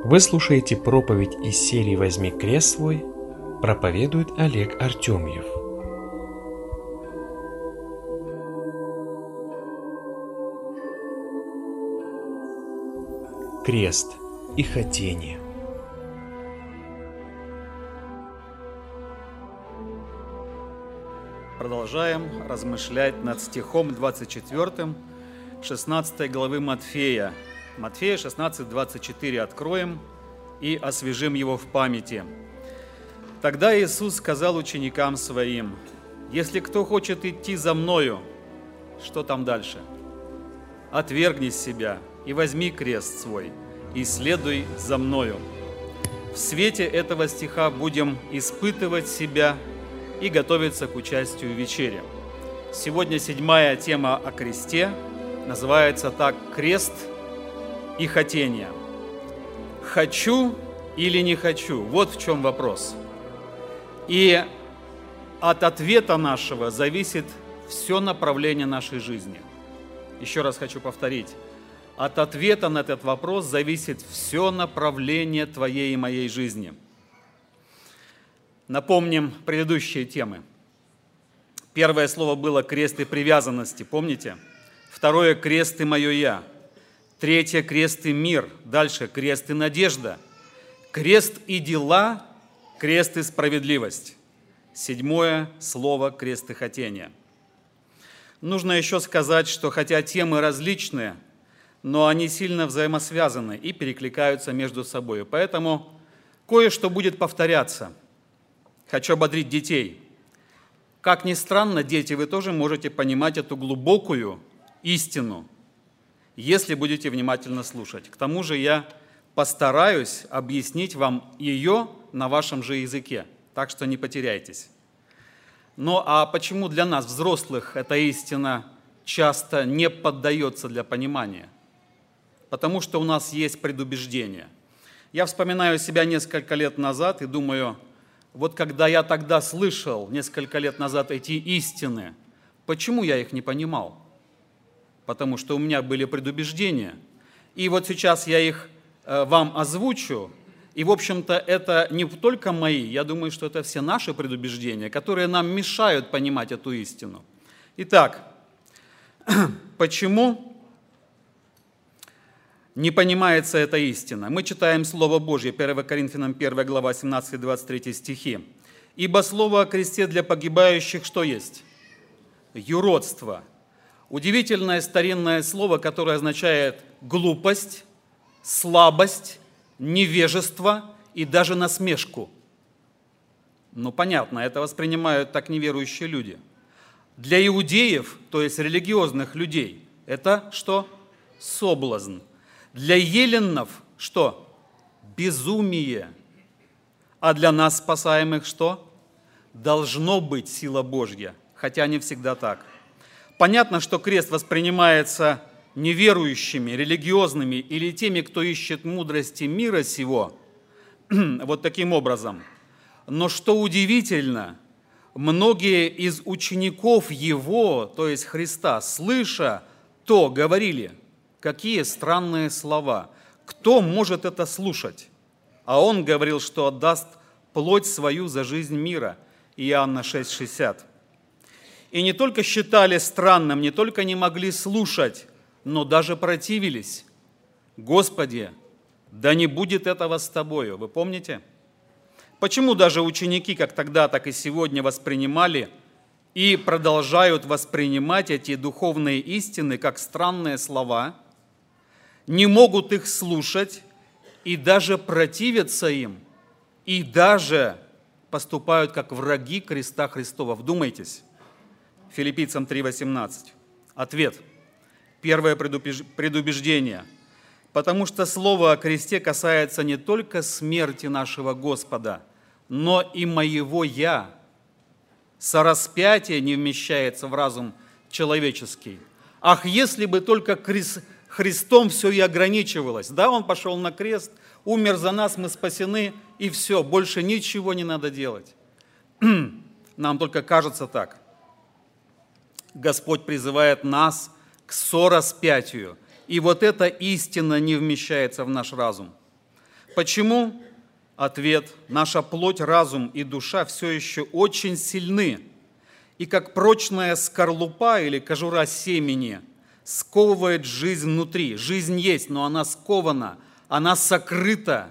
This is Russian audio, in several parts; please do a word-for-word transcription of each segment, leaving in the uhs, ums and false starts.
Вы слушаете проповедь из серии «Возьми крест свой», проповедует Олег Артемьев. Крест и хотение. Продолжаем размышлять над стихом двадцать четвёртым шестнадцатой главы Матфея. Матфея шестнадцать двадцать четыре откроем и освежим его в памяти. Тогда Иисус сказал ученикам Своим: «Если кто хочет идти за Мною», что там дальше? «Отвергни себя и возьми крест свой, и следуй за Мною». В свете этого стиха будем испытывать себя и готовиться к участию в вечере. Сегодня седьмая тема о кресте, называется так: «Крест и хотение». Хочу или не хочу? Вот в чем вопрос. И от ответа нашего зависит все направление нашей жизни. Еще раз хочу повторить. От ответа на этот вопрос зависит все направление твоей и моей жизни. Напомним предыдущие темы. Первое слово было «крест и привязанности», помните? Второе – «крест и мое я». Третье – «крест и мир». Дальше – «крест и надежда». Крест и дела, крест и справедливость. Седьмое слово – «крест и хотение». Нужно еще сказать, что хотя темы различные, но они сильно взаимосвязаны и перекликаются между собой. Поэтому кое-что будет повторяться. Хочу ободрить детей. Как ни странно, дети, вы тоже можете понимать эту глубокую истину, если будете внимательно слушать. К тому же я постараюсь объяснить вам ее на вашем же языке, так что не потеряйтесь. Ну а почему для нас, взрослых, эта истина часто не поддается для понимания? Потому что у нас есть предубеждения. Я вспоминаю себя несколько лет назад и думаю, вот когда я тогда слышал несколько лет назад эти истины, почему я их не понимал? Потому что у меня были предубеждения. И вот сейчас я их э, вам озвучу. И, в общем-то, это не только мои, я думаю, что это все наши предубеждения, которые нам мешают понимать эту истину. Итак, почему не понимается эта истина? Мы читаем Слово Божье, первое Коринфянам первая глава, семнадцатый двадцать третий стихи. «Ибо слово о кресте для погибающих что есть? Юродство». Удивительное старинное слово, которое означает глупость, слабость, невежество и даже насмешку. Ну, понятно, это воспринимают так неверующие люди. Для иудеев, то есть религиозных людей, это что? Соблазн. Для еленнов что? Безумие. А для нас, спасаемых, что? Должно быть сила Божья, хотя не всегда так. Понятно, что крест воспринимается неверующими, религиозными или теми, кто ищет мудрости мира сего, вот таким образом. Но что удивительно, многие из учеников Его, то есть Христа, слыша то, говорили: какие странные слова, кто может это слушать? А Он говорил, что отдаст плоть свою за жизнь мира. Иоанна шесть шестьдесят. И не только считали странным, не только не могли слушать, но даже противились. Господи, да не будет этого с Тобою. Вы помните? Почему даже ученики, как тогда, так и сегодня, воспринимали и продолжают воспринимать эти духовные истины как странные слова, не могут их слушать и даже противятся им, и даже поступают как враги креста Христова? Вдумайтесь. Филиппийцам три восемнадцать. Ответ. Первое предубеждение. Потому что слово о кресте касается не только смерти нашего Господа, но и моего «я». Сораспятие не вмещается в разум человеческий. Ах, если бы только крест, Христом все и ограничивалось. Да, Он пошел на крест, умер за нас, мы спасены, и все, больше ничего не надо делать. Нам только кажется так. Господь призывает нас к сораспятию, и вот эта истина не вмещается в наш разум. Почему? Ответ. Наша плоть, разум и душа все еще очень сильны. И как прочная скорлупа или кожура семени сковывает жизнь внутри. Жизнь есть, но она скована, она сокрыта.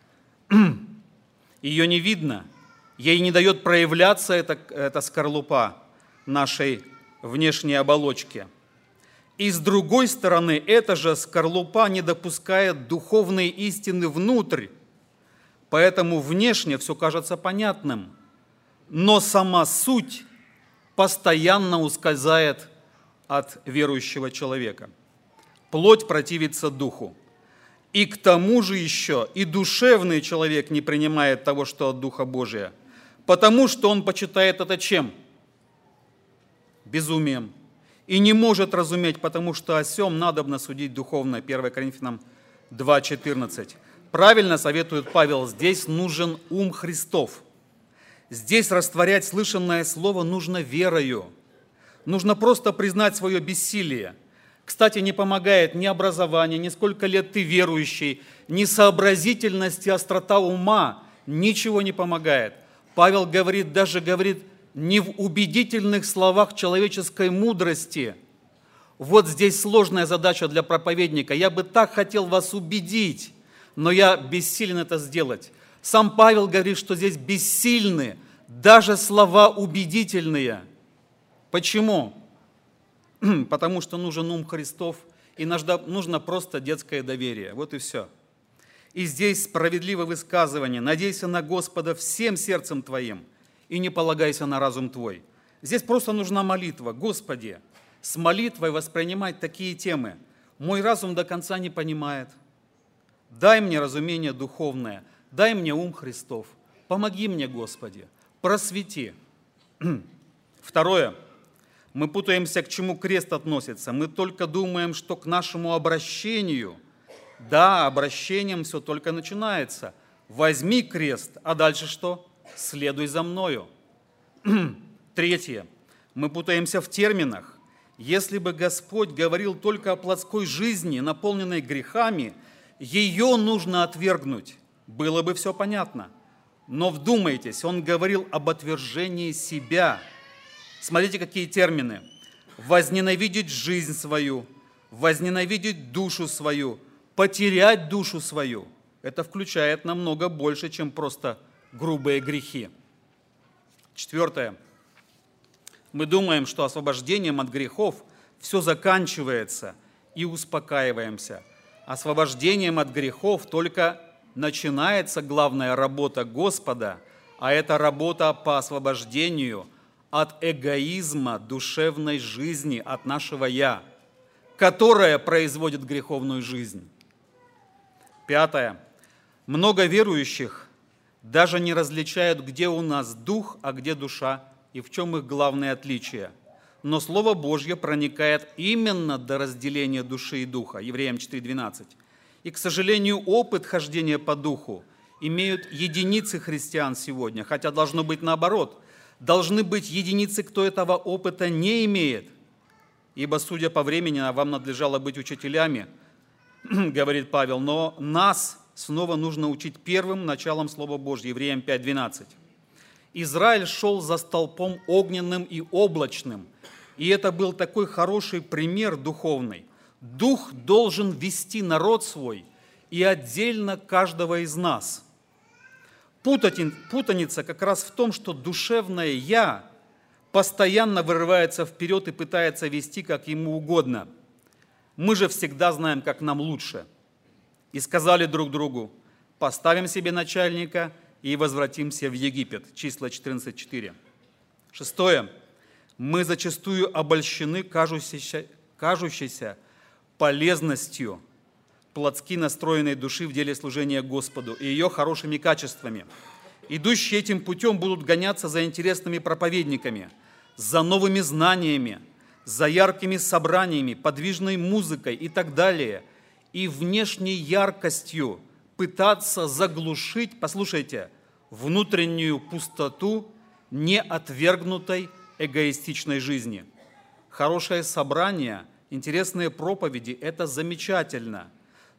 Ее не видно. Ей не дает проявляться эта, эта скорлупа нашей внешней оболочки. И с другой стороны, эта же скорлупа не допускает духовные истины внутрь. Поэтому внешне все кажется понятным, но сама суть постоянно ускользает от верующего человека. Плоть противится духу. И к тому же еще и душевный человек не принимает того, что от Духа Божия, потому что он почитает это чем? Безумием. И не может разуметь, потому что о сем надобно судить духовно. первое Коринфянам два четырнадцать. Правильно советует Павел, здесь нужен ум Христов. Здесь растворять слышанное слово нужно верою. Нужно просто признать свое бессилие. Кстати, не помогает ни образование, ни сколько лет ты верующий, ни сообразительность и острота ума. Ничего не помогает. Павел говорит, даже говорит, не в убедительных словах человеческой мудрости. Вот здесь сложная задача для проповедника. Я бы так хотел вас убедить, но я бессилен это сделать. Сам Павел говорит, что здесь бессильны даже слова убедительные. Почему? Потому что нужен ум Христов, и нужно просто детское доверие. Вот и все. И здесь справедливое высказывание. Надейся на Господа всем сердцем твоим, и не полагайся на разум твой. Здесь просто нужна молитва. Господи, с молитвой воспринимать такие темы. Мой разум до конца не понимает. Дай мне разумение духовное, дай мне ум Христов. Помоги мне, Господи, просвети. Второе. Мы путаемся, к чему крест относится. Мы только думаем, что к нашему обращению. Да, обращением все только начинается. Возьми крест, а дальше что? Следуй за мною. Третье. Мы путаемся в терминах. Если бы Господь говорил только о плотской жизни, наполненной грехами, ее нужно отвергнуть. Было бы все понятно. Но вдумайтесь, Он говорил об отвержении себя. Смотрите, какие термины. Возненавидеть жизнь свою, возненавидеть душу свою, потерять душу свою. Это включает намного больше, чем просто грубые грехи. Четвертое. Мы думаем, что освобождением от грехов все заканчивается и успокаиваемся. Освобождением от грехов только начинается главная работа Господа, а это работа по освобождению от эгоизма душевной жизни, от нашего «я», которое производит греховную жизнь. Пятое. Много верующих даже не различают, где у нас дух, а где душа, и в чем их главное отличие. Но Слово Божье проникает именно до разделения души и духа, Евреям четыре двенадцать. И, к сожалению, опыт хождения по духу имеют единицы христиан сегодня, хотя должно быть наоборот. Должны быть единицы, кто этого опыта не имеет. Ибо, судя по времени, вам надлежало быть учителями, говорит Павел, но нас снова нужно учить первым началом Слова Божьего, Евреям пять двенадцать. Израиль шел за столпом огненным и облачным, и это был такой хороший пример духовный. Дух должен вести народ свой и отдельно каждого из нас. Путаница как раз в том, что душевное «я» постоянно вырывается вперед и пытается вести, как ему угодно. Мы же всегда знаем, как нам лучше. И сказали друг другу, поставим себе начальника и возвратимся в Египет. Числа четырнадцать четыре. Шестое. Мы зачастую обольщены кажущейся, кажущейся полезностью плотски настроенной души в деле служения Господу и ее хорошими качествами. Идущие этим путем будут гоняться за интересными проповедниками, за новыми знаниями, за яркими собраниями, подвижной музыкой и так далее. И внешней яркостью пытаться заглушить, послушайте, внутреннюю пустоту неотвергнутой эгоистичной жизни. Хорошее собрание, интересные проповеди – это замечательно.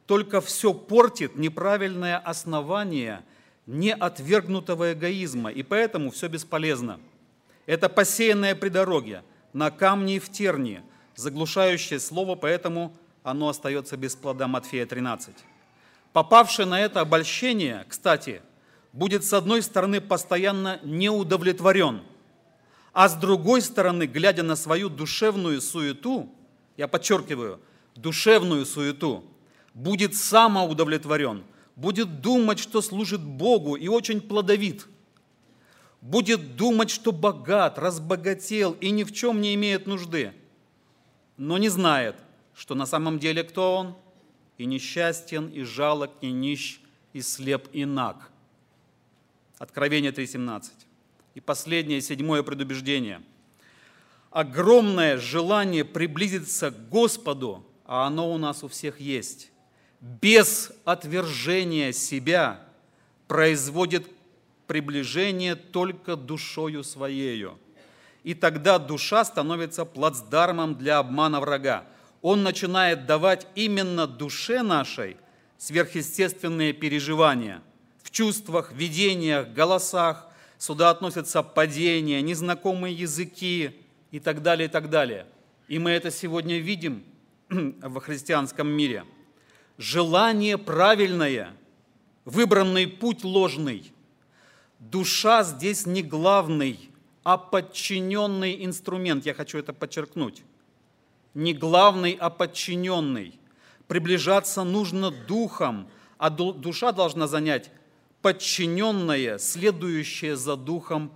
только все портит неправильное основание неотвергнутого эгоизма, и поэтому все бесполезно. Это посеянное при дороге, на камне и в тернии, заглушающее слово, поэтому оно остается без плода. Матфея тринадцать. Попавший на это обольщение, кстати, будет с одной стороны постоянно неудовлетворен, а с другой стороны, глядя на свою душевную суету, я подчеркиваю, душевную суету, будет самоудовлетворен, будет думать, что служит Богу и очень плодовит, будет думать, что богат, разбогател и ни в чем не имеет нужды, но не знает, что на самом деле кто он? И несчастен, и жалок, и нищ, и слеп, и наг. Откровение три семнадцать. И последнее, седьмое предубеждение. Огромное желание приблизиться к Господу, а оно у нас у всех есть, без отвержения себя производит приближение только душою своею. И тогда душа становится плацдармом для обмана врага. Он начинает давать именно душе нашей сверхъестественные переживания в чувствах, видениях, голосах. Сюда относятся падения, незнакомые языки и так далее, и так далее. И мы это сегодня видим в христианском мире. Желание правильное, выбранный путь ложный. Душа здесь не главный, а подчиненный инструмент. Я хочу это подчеркнуть. Не главный, а подчиненный. Приближаться нужно духом, а душа должна занять подчиненное, следующее за духом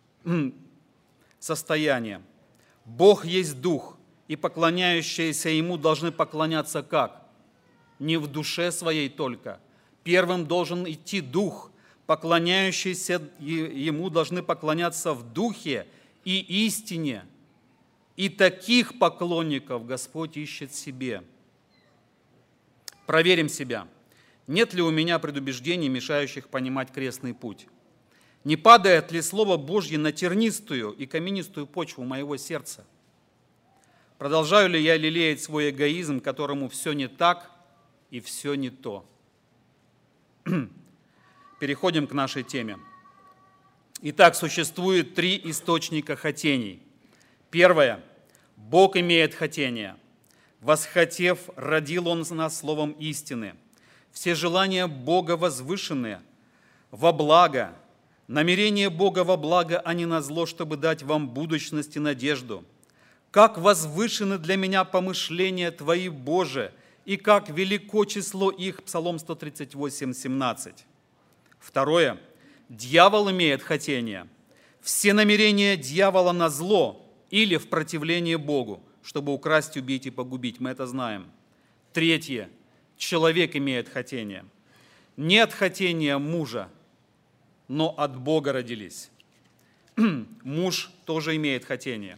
состояние. Бог есть дух, и поклоняющиеся Ему должны поклоняться как? Не в душе своей только. Первым должен идти дух. Поклоняющиеся Ему должны поклоняться в духе и истине. И таких поклонников Господь ищет себе. Проверим себя. Нет ли у меня предубеждений, мешающих понимать крестный путь? Не падает ли Слово Божье на тернистую и каменистую почву моего сердца? Продолжаю ли я лелеять свой эгоизм, которому все не так и все не то? Переходим к нашей теме. Итак, существует три источника хотений. Первое. Бог имеет хотение. Восхотев, родил Он нас словом истины. Все желания Бога возвышены во благо. Намерение Бога во благо, а не на зло, чтобы дать вам будущность и надежду. Как возвышены для меня помышления Твои, Боже, и как велико число их. Псалом сто тридцать восемь, семнадцать. Второе. Дьявол имеет хотение. Все намерения дьявола на зло или в противление Богу, чтобы украсть, убить и погубить. Мы это знаем. Третье. Человек имеет хотение. Не от хотения мужа, но от Бога родились. Муж тоже имеет хотение.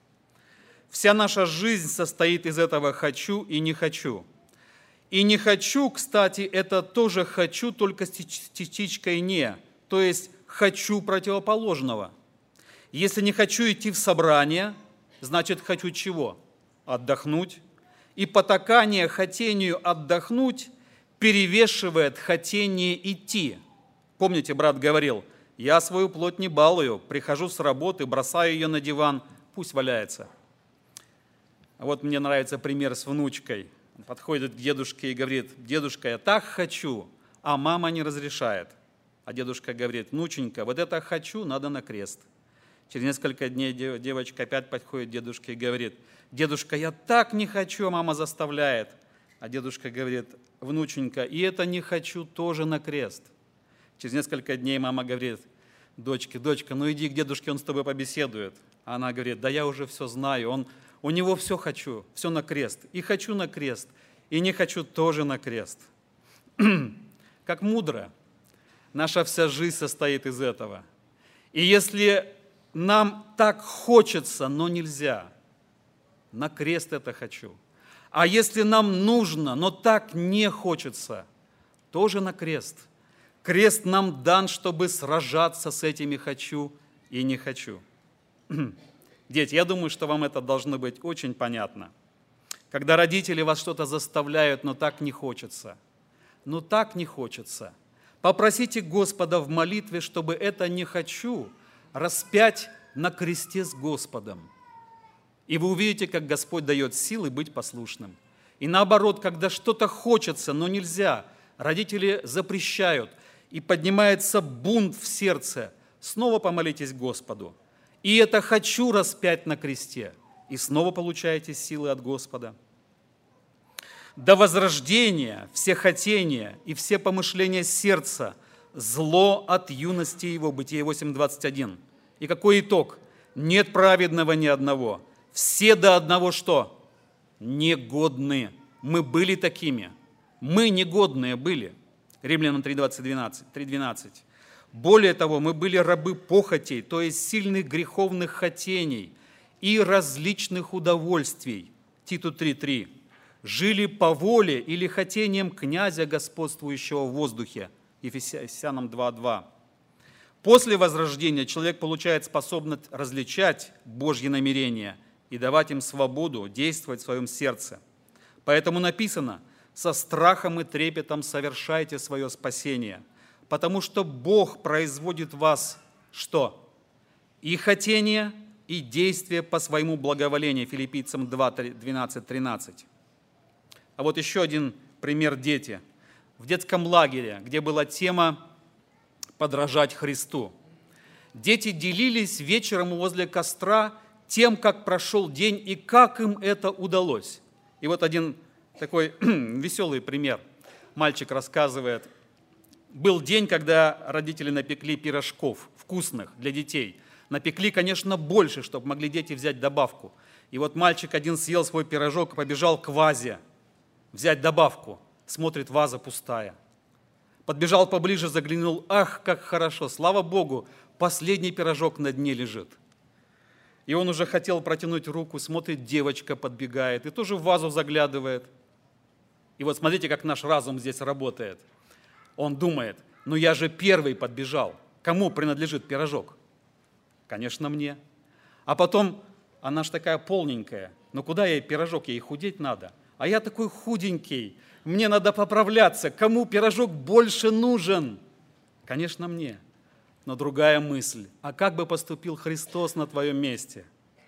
Вся наша жизнь состоит из этого «хочу» и «не хочу». И «не хочу», кстати, это тоже «хочу», только с частичкой «не», то есть «хочу» противоположного. Если не хочу идти в собрание, значит хочу чего? Отдохнуть. И потакание хотению отдохнуть перевешивает хотение идти. Помните, брат говорил, я свою плоть не балую, прихожу с работы, бросаю ее на диван, пусть валяется. Вот мне нравится пример с внучкой. Он подходит к дедушке и говорит, дедушка, я так хочу, а мама не разрешает. А дедушка говорит, внученька, вот это хочу, надо на крест. Через несколько дней девочка опять подходит к дедушке и говорит, дедушка, я так не хочу, а мама заставляет. А дедушка говорит, внученька, и это не хочу тоже на крест. Через несколько дней мама говорит, дочке, дочка, ну иди к дедушке, он с тобой побеседует. А она говорит, да я уже все знаю, он, у него все хочу, все на крест. И хочу на крест, и не хочу тоже на крест. Как мудро. Наша вся жизнь состоит из этого. И если нам так хочется, но нельзя, на крест это хочу. А если нам нужно, но так не хочется, тоже на крест. Крест нам дан, чтобы сражаться с этими «хочу» и «не хочу». Дети, я думаю, что вам это должно быть очень понятно. Когда родители вас что-то заставляют, но так не хочется. Но так не хочется. Попросите Господа в молитве, чтобы это «не хочу» распять на кресте с Господом. И вы увидите, как Господь дает силы быть послушным. И наоборот, когда что-то хочется, но нельзя, родители запрещают, и поднимается бунт в сердце, снова помолитесь Господу. И это «хочу» распять на кресте, и снова получаете силы от Господа. До возрождения все хотения и все помышления сердца зло от юности его. Бытие восемь двадцать один. И какой итог? Нет праведного ни одного. Все до одного что? Негодные. Мы были такими. Мы негодные были. Римлянам три двенадцать. Более того, мы были рабы похотей, то есть сильных греховных хотений и различных удовольствий. Титу три три. Жили по воле или хотениям князя, господствующего в воздухе. Ефесянам два два. После возрождения человек получает способность различать Божьи намерения и давать им свободу действовать в своем сердце. Поэтому написано: «Со страхом и трепетом совершайте свое спасение, потому что Бог производит в вас» что? «И хотение, и действие по своему благоволению». Филиппийцам два двенадцать тринадцать. А вот еще один пример: дети. В детском лагере, где была тема «Подражать Христу». Дети делились вечером возле костра тем, как прошел день и как им это удалось. И вот один такой веселый пример. Мальчик рассказывает: был день, когда родители напекли пирожков вкусных для детей. Напекли, конечно, больше, чтобы могли дети взять добавку. И вот мальчик один съел свой пирожок и побежал к вазе взять добавку. Смотрит, ваза пустая. Подбежал поближе, заглянул. Ах, как хорошо! Слава Богу, последний пирожок на дне лежит. И он уже хотел протянуть руку, смотрит, девочка подбегает и тоже в вазу заглядывает. И вот смотрите, как наш разум здесь работает. Он думает: ну я же первый подбежал. Кому принадлежит пирожок? Конечно, мне. А потом, она ж такая полненькая. Ну куда ей пирожок? Ей худеть надо. А я такой худенький. Мне надо поправляться. Кому пирожок больше нужен? Конечно, мне. Но другая мысль: а как бы поступил Христос на твоем месте?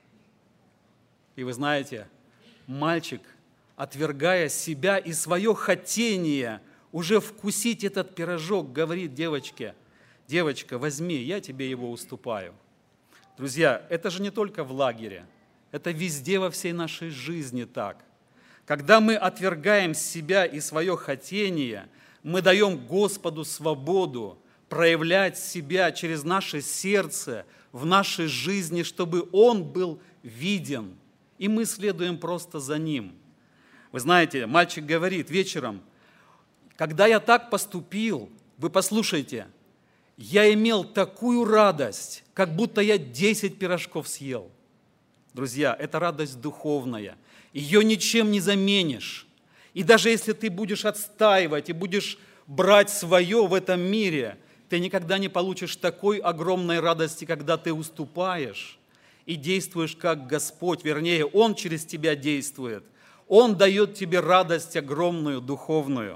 И вы знаете, мальчик, отвергая себя и свое хотение уже вкусить этот пирожок, говорит девочке: девочка, возьми, я тебе его уступаю. Друзья, это же не только в лагере, это везде во всей нашей жизни так. Когда мы отвергаем себя и свое хотение, мы даем Господу свободу проявлять себя через наше сердце в нашей жизни, чтобы Он был виден, и мы следуем просто за Ним. Вы знаете, мальчик говорит вечером: когда я так поступил, вы послушайте, я имел такую радость, как будто я десять пирожков съел. Друзья, это радость духовная. Ее ничем не заменишь. И даже если ты будешь отстаивать и будешь брать свое в этом мире, ты никогда не получишь такой огромной радости, когда ты уступаешь и действуешь как Господь. Вернее, Он через тебя действует. Он дает тебе радость огромную, духовную.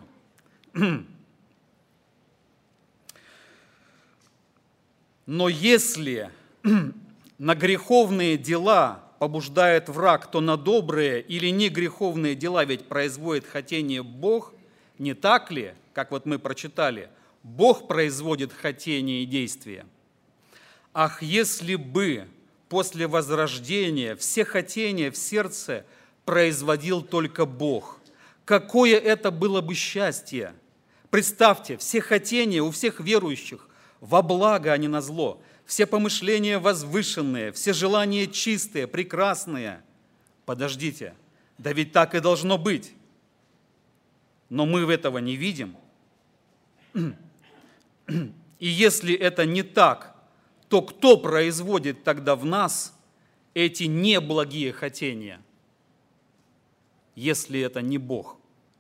Но если на греховные дела побуждает враг, то на добрые или не греховные дела ведь производит хотение Бог, не так ли, как вот мы прочитали, Бог производит хотение и действия. Ах, если бы после возрождения все хотения в сердце производил только Бог, какое это было бы счастье! Представьте, все хотения у всех верующих во благо, а не на зло. Все помышления возвышенные, все желания чистые, прекрасные. Подождите, да ведь так и должно быть. Но мы этого не видим. И если это не так, то кто производит тогда в нас эти неблагие хотения, если это не Бог?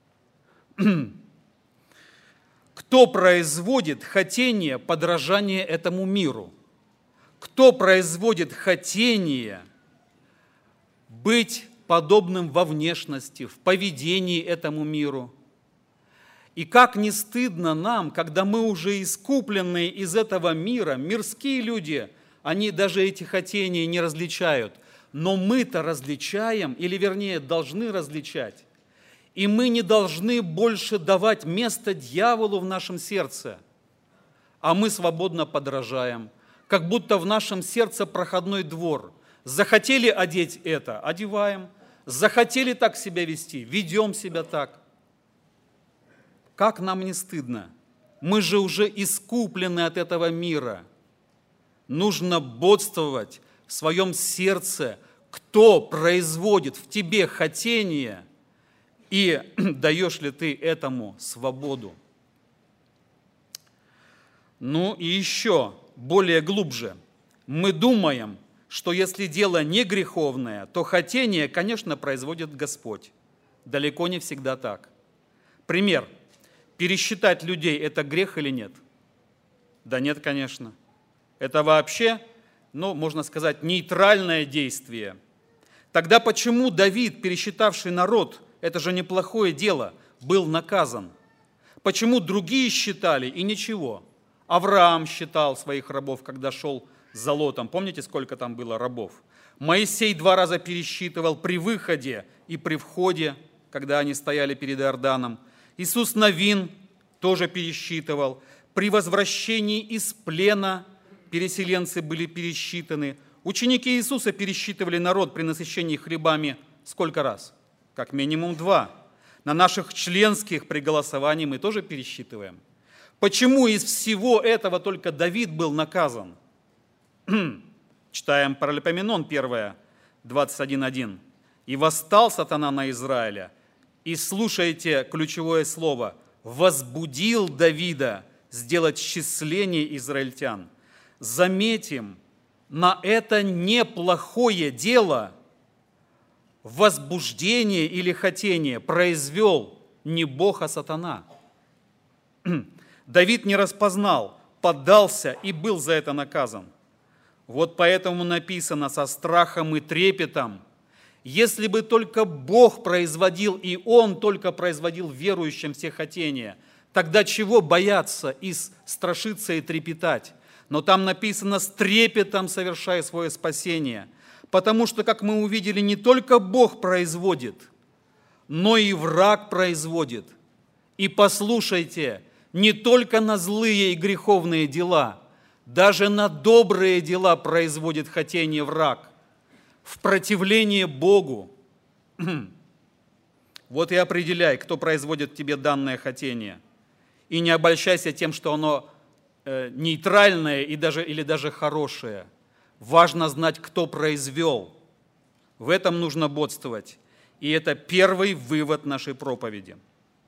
Кто производит хотение подражания этому миру? Кто производит хотение быть подобным во внешности, в поведении этому миру. И как не стыдно нам, когда мы уже искупленные из этого мира, мирские люди, они даже эти хотения не различают, но мы-то различаем, или вернее должны различать. И мы не должны больше давать место дьяволу в нашем сердце, а мы свободно подражаем, как будто в нашем сердце проходной двор. Захотели одеть это – одеваем, захотели так себя вести – ведем себя так. Как нам не стыдно? Мы же уже искуплены от этого мира. Нужно бодствовать в своем сердце, кто производит в тебе хотение, и даешь ли ты этому свободу. Ну и еще более глубже. Мы думаем, что если дело не греховное, то хотение, конечно, производит Господь. Далеко не всегда так. Пример. Пересчитать людей – это грех или нет? Да нет, конечно. Это вообще, ну, можно сказать, нейтральное действие. Тогда почему Давид, пересчитавший народ, это же неплохое дело, был наказан? Почему другие считали и ничего? Авраам считал своих рабов, когда шел за Лотом. Помните, сколько там было рабов? Моисей два раза пересчитывал при выходе и при входе, когда они стояли перед Иорданом. Иисус Навин тоже пересчитывал. При возвращении из плена переселенцы были пересчитаны. Ученики Иисуса пересчитывали народ при насыщении хлебами сколько раз? Как минимум два. На наших членских при голосовании мы тоже пересчитываем. Почему из всего этого только Давид был наказан? Читаем Паралипоменон первое, двадцать один один. «И восстал сатана на Израиля». И слушайте ключевое слово. «Возбудил Давида сделать счисление израильтян». Заметим, на это неплохое дело возбуждение или хотение произвел не Бог, а сатана. Давид не распознал, поддался и был за это наказан. Вот поэтому написано со страхом и трепетом. Если бы только Бог производил, и Он только производил верующим все хотения, тогда чего бояться и страшиться и трепетать? Но там написано «с трепетом совершая свое спасение», потому что, как мы увидели, не только Бог производит, но и враг производит. И послушайте, не только на злые и греховные дела, даже на добрые дела производит хотение враг, в противление Богу. Вот и определяй, кто производит в тебе данное хотение. И не обольщайся тем, что оно э, нейтральное и даже, или даже хорошее. Важно знать, кто произвел. В этом нужно бодствовать. И это первый вывод нашей проповеди.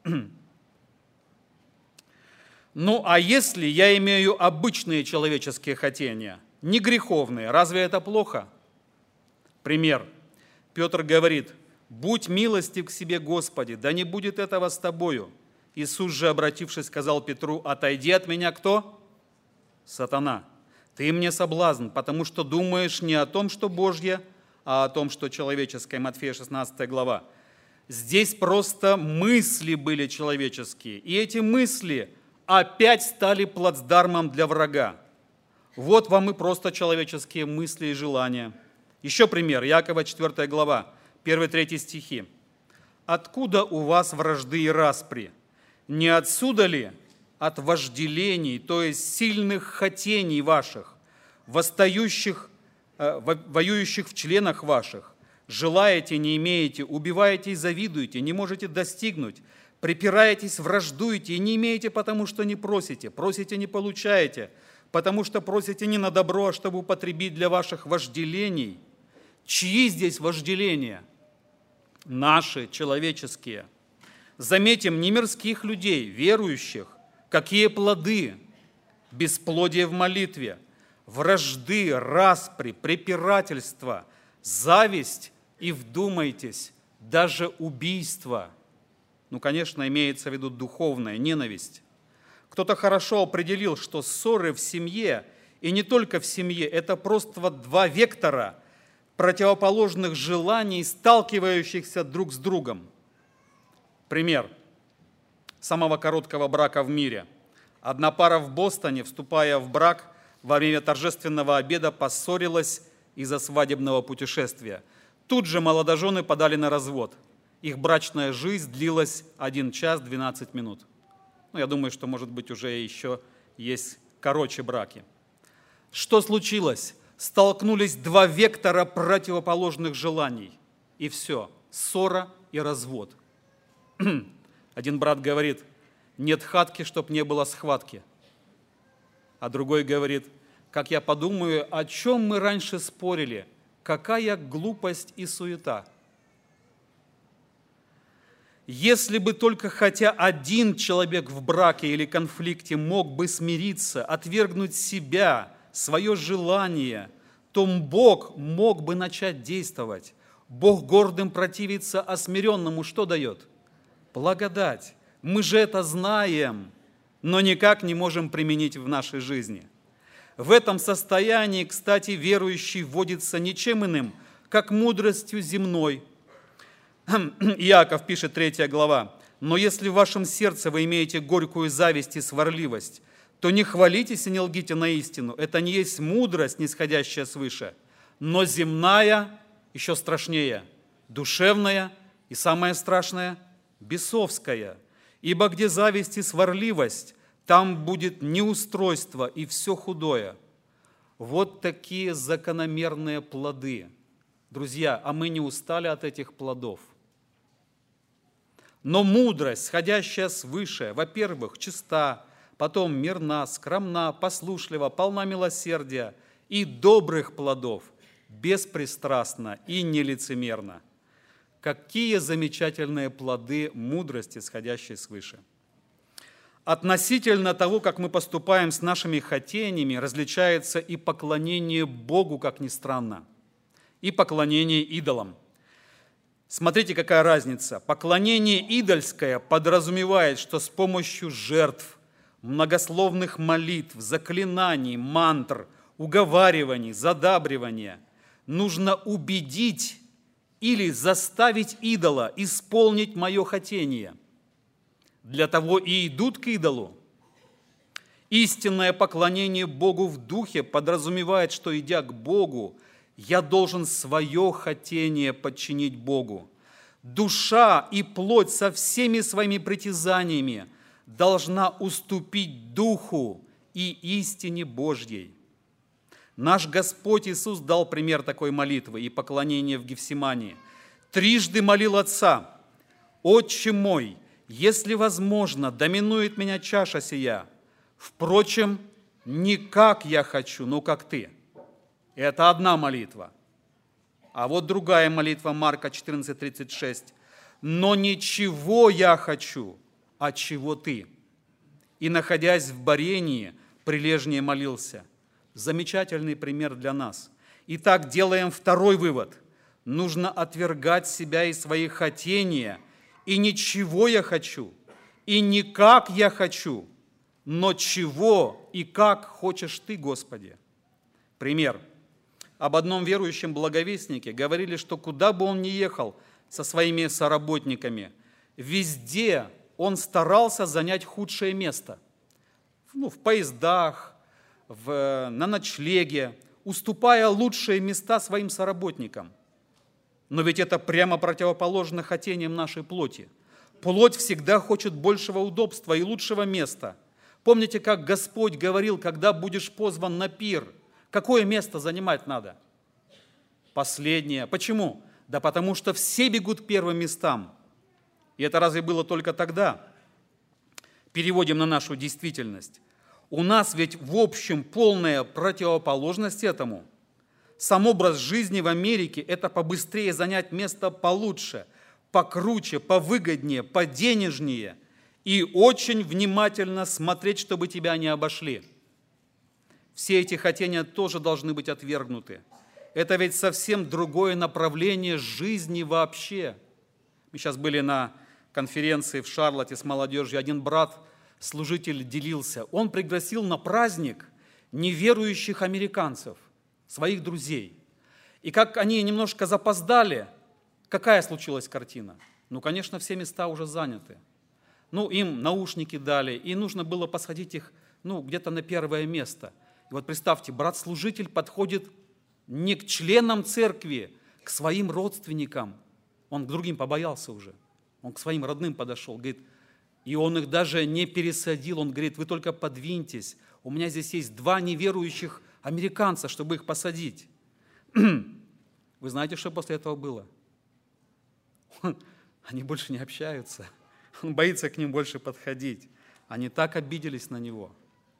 Ну, а если я имею обычные человеческие хотения, не греховные, разве это плохо? Пример. Петр говорит: «Будь милостив к себе, Господи, да не будет этого с тобою». Иисус же, обратившись, сказал Петру: «Отойди от меня кто? Сатана. Ты мне соблазн, потому что думаешь не о том, что Божье, а о том, что человеческое». Матфея шестнадцатая глава. Здесь просто мысли были человеческие, и эти мысли опять стали плацдармом для врага. Вот вам и просто человеческие мысли и желания. Еще пример. Якова четвёртая глава, первый-третий стихи. «Откуда у вас вражды и распри? Не отсюда ли от вожделений, то есть сильных хотений ваших, восстающих, э, воюющих в членах ваших? Желаете, не имеете, убиваете и завидуете, не можете достигнуть, припираетесь, враждуете и не имеете, потому что не просите, просите, не получаете, потому что просите не на добро, а чтобы употребить для ваших вожделений». Чьи здесь вожделения? Наши, человеческие. Заметим, не мирских людей, верующих. Какие плоды? Бесплодие в молитве, вражды, распри, препирательства, зависть и, вдумайтесь, даже убийство. Ну, конечно, имеется в виду духовная ненависть. Кто-то хорошо определил, что ссоры в семье, и не только в семье, это просто два вектора, противоположных желаний, сталкивающихся друг с другом. Пример самого короткого брака в мире. Одна пара в Бостоне, вступая в брак, во время торжественного обеда поссорилась из-за свадебного путешествия. Тут же молодожены подали на развод. Их брачная жизнь длилась один час двенадцать минут. Ну, я думаю, что, может быть, уже еще есть короче браки. Что случилось? Столкнулись два вектора противоположных желаний. И все, ссора и развод. Один брат говорит: нет хатки, чтоб не было схватки. А другой говорит: как я подумаю, о чем мы раньше спорили, какая глупость и суета. Если бы только хотя один человек в браке или конфликте мог бы смириться, отвергнуть себя, свое желание, то Бог мог бы начать действовать. Бог гордым противится, а смиренному что дает? Благодать. Мы же это знаем, но никак не можем применить в нашей жизни. В этом состоянии, кстати, верующий вводится ничем иным, как мудростью земной. Иаков пишет, третья глава: «Но если в вашем сердце вы имеете горькую зависть и сварливость, то не хвалитесь и не лгите на истину. Это не есть мудрость, нисходящая свыше, но земная еще страшнее, душевная и самое страшное – бесовская. Ибо где зависть и сварливость, там будет неустройство и все худое». Вот такие закономерные плоды. Друзья, а мы не устали от этих плодов? Но мудрость, сходящая свыше, во-первых, чиста, потом мирна, скромна, послушлива, полна милосердия и добрых плодов, беспристрастна и нелицемерна. Какие замечательные плоды мудрости, сходящей свыше! Относительно того, как мы поступаем с нашими хотениями, различается и поклонение Богу, как ни странно, и поклонение идолам. Смотрите, какая разница. Поклонение идольское подразумевает, что с помощью жертв, многословных молитв, заклинаний, мантр, уговариваний, задабривания нужно убедить или заставить идола исполнить мое хотение. Для того и идут к идолу. Истинное поклонение Богу в духе подразумевает, что, идя к Богу, я должен свое хотение подчинить Богу. Душа и плоть со всеми своими притязаниями должна уступить Духу и истине Божьей. Наш Господь Иисус дал пример такой молитвы и поклонения в Гефсимании. Трижды молил Отца: «Отче мой, если возможно, доминует меня чаша сия. Впрочем, не как я хочу, но как Ты». Это одна молитва. А вот другая молитва, Марка четырнадцать тридцать шесть. «Но ничего я хочу, а чего Ты». И, находясь в борении, прилежнее молился. Замечательный пример для нас. Итак, делаем второй вывод. Нужно отвергать себя и свои хотения. И ничего я хочу, и не как я хочу, но чего и как хочешь Ты, Господи. Пример. Об одном верующем благовестнике говорили, что куда бы он ни ехал со своими соработниками, везде он старался занять худшее место. Ну, в поездах, в, на ночлеге, уступая лучшие места своим соработникам. Но ведь это прямо противоположно хотениям нашей плоти. Плоть всегда хочет большего удобства и лучшего места. Помните, как Господь говорил, когда будешь позван на пир, какое место занимать надо? Последнее. Почему? Да потому что все бегут к первым местам. И это разве было только тогда? Переводим на нашу действительность. У нас ведь в общем полная противоположность этому. Сам образ жизни в Америке – это побыстрее занять место получше, покруче, повыгоднее, поденежнее и очень внимательно смотреть, чтобы тебя не обошли. Все эти хотения тоже должны быть отвергнуты. Это ведь совсем другое направление жизни вообще. Мы сейчас были на конференции в Шарлотте с молодежью. Один брат, служитель, делился. Он пригласил на праздник неверующих американцев, своих друзей. И как они немножко запоздали, какая случилась картина? Ну, конечно, все места уже заняты. Ну, им наушники дали, и нужно было посадить их, ну, где-то на первое место. И вот представьте, брат-служитель подходит не к членам церкви, к своим родственникам. Он к другим побоялся уже. Он к своим родным подошел, говорит, и он их даже не пересадил. Он говорит, вы только подвиньтесь. У меня здесь есть два неверующих американца, чтобы их посадить. Вы знаете, что после этого было? Они больше не общаются. Он боится к ним больше подходить. Они так обиделись на него.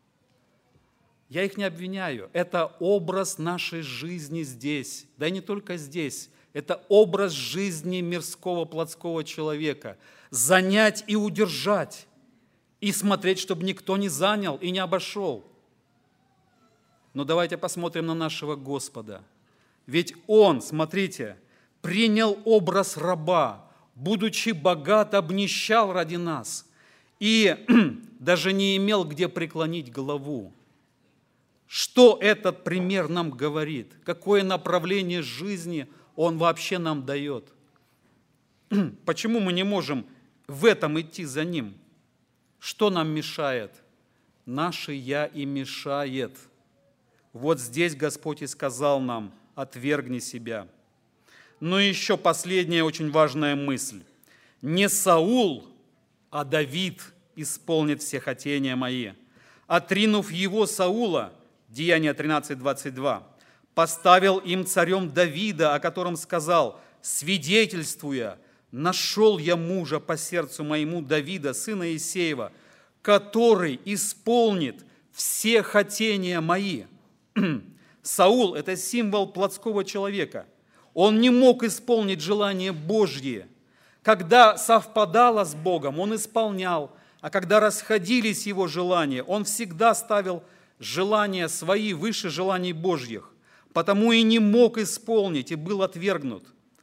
Я их не обвиняю. Это образ нашей жизни здесь. Да и не только здесь. Это образ жизни мирского плотского человека. Занять и удержать. И смотреть, чтобы никто не занял и не обошел. Но давайте посмотрим на нашего Господа. Ведь Он, смотрите, принял образ раба, будучи богат, обнищал ради нас. И даже не имел где преклонить голову. Что этот пример нам говорит? Какое направление жизни он вообще нам дает? Почему мы не можем в этом идти за ним? Что нам мешает? Наше «я» и мешает. Вот здесь Господь и сказал нам, отвергни себя. Но еще последняя очень важная мысль. Не Саул, а Давид исполнит все хотения мои. Отринув его, Саула, Деяния тринадцать двадцать два, поставил им царем Давида, о котором сказал, свидетельствуя, нашел я мужа по сердцу моему Давида, сына Иисеева, который исполнит все хотения мои. Саул – это символ плотского человека. Он не мог исполнить желание Божье. Когда совпадало с Богом, он исполнял, а когда расходились его желания, он всегда ставил желания свои выше желаний Божьих, потому и не мог исполнить, и был отвергнут.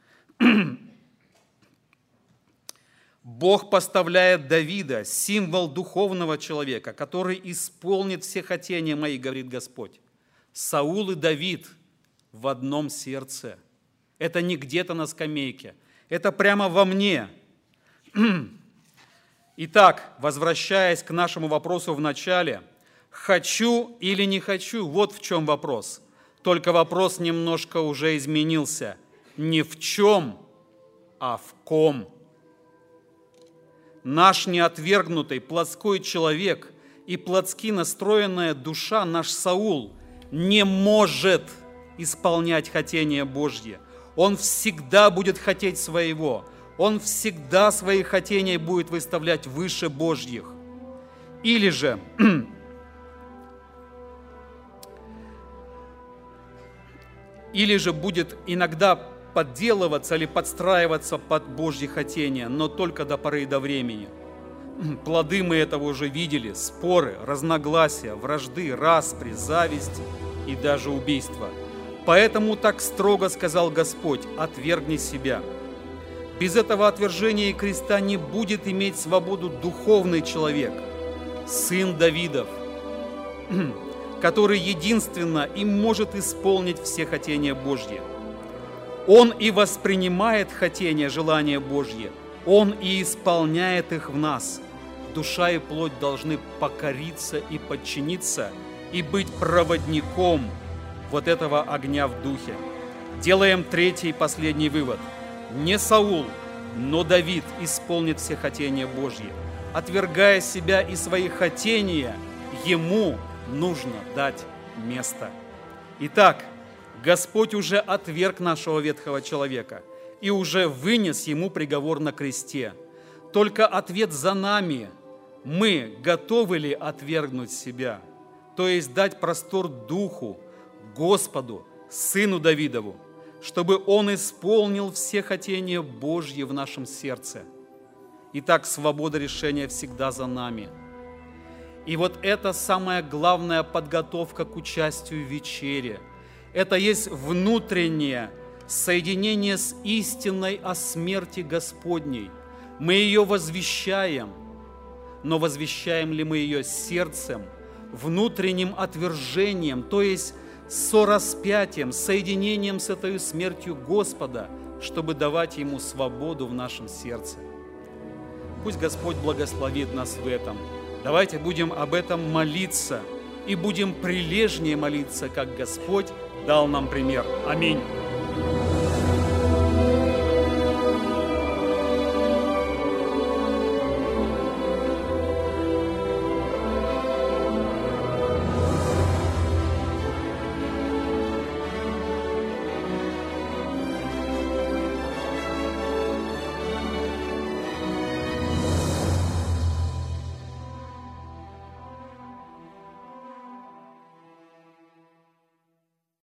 Бог поставляет Давида, символ духовного человека, который исполнит все хотения мои, говорит Господь. Саул и Давид в одном сердце. Это не где-то на скамейке, это прямо во мне. Итак, возвращаясь к нашему вопросу в начале, хочу или не хочу, вот в чем вопрос. Только вопрос немножко уже изменился. Не в чем, а в ком. Наш неотвергнутый плотской человек и плотски настроенная душа, наш Саул, не может исполнять хотение Божье. Он всегда будет хотеть своего. Он всегда свои хотения будет выставлять выше Божьих. Или же, или же будет иногда подделываться или подстраиваться под Божьи хотения, но только до поры и до времени. Плоды мы этого уже видели: споры, разногласия, вражды, распри, зависть и даже убийства. Поэтому так строго сказал Господь: отвергни себя. Без этого отвержения и креста не будет иметь свободу духовный человек, сын Давидов, который единственно и может исполнить все хотения Божьи. Он и воспринимает хотения, желания Божьи, Он и исполняет их в нас. Душа и плоть должны покориться и подчиниться, и быть проводником вот этого огня в духе. Делаем третий и последний вывод. Не Саул, но Давид исполнит все хотения Божьи. Отвергая себя и свои хотения, ему нужно дать место. Итак, Господь уже отверг нашего ветхого человека и уже вынес ему приговор на кресте. Только ответ за нами. Мы готовы ли отвергнуть себя? То есть дать простор Духу, Господу, Сыну Давидову, чтобы Он исполнил все хотения Божьи в нашем сердце. Итак, свобода решения всегда за нами. И вот это самая главная подготовка к участию в вечере. Это есть внутреннее соединение с истиной о смерти Господней. Мы ее возвещаем, но возвещаем ли мы ее сердцем, внутренним отвержением, то есть с сораспятием, с соединением с этой смертью Господа, чтобы давать Ему свободу в нашем сердце. Пусть Господь благословит нас в этом. Давайте будем об этом молиться и будем прилежнее молиться, как Господь дал нам пример. Аминь.